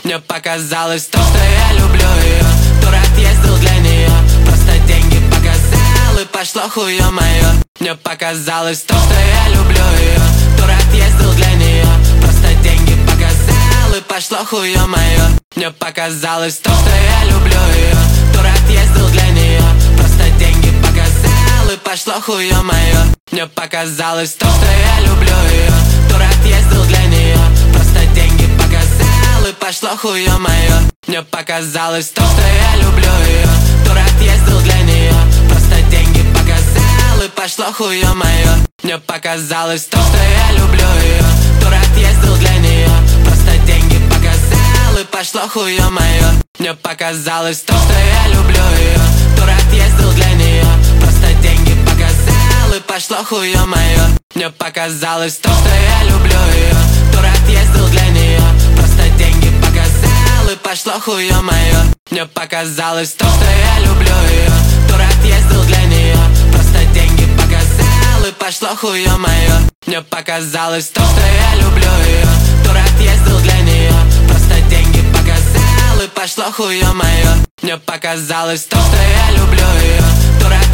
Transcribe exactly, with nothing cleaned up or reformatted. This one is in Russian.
Мне показалось то, что я люблю ее. Дурак ездил для нее, просто деньги показал и пошло хуе мое. Мне показалось то, что я люблю ее. Дурак ездил для нее, просто деньги показал и пошло хуе мое. Мне показалось то, что я люблю ее. Дурак ездил для нее, просто деньги показал и пошло хуе мое. Мне показалось то, что я люблю ее. Дурак ездил для нее, просто деньги показал и пошло хуе мое. Мне показалось то, что я люблю ее. Дурак ездил для нее, просто деньги показал и пошло хуе мое. Мне показалось то, что я люблю ее. Дурак ездил для нее, просто деньги показал и пошло хуе мое. Мне показалось то, что я люблю ее. Дурак ездил для нее, просто деньги показал и пошло хуе мое. Мне показалось то, что я люблю ее. Дурак ездил для нее, просто деньги показал и пошло хуе мое. Мне показалось то, что я люблю ее. Дурак ездил для нее, просто деньги показал и пошло хуе мое. Мне показалось то, что я люблю ее. Дурак ездил для нее, просто деньги показал и пошло хуе мое. Мне показалось то, что я люблю ее. Дурак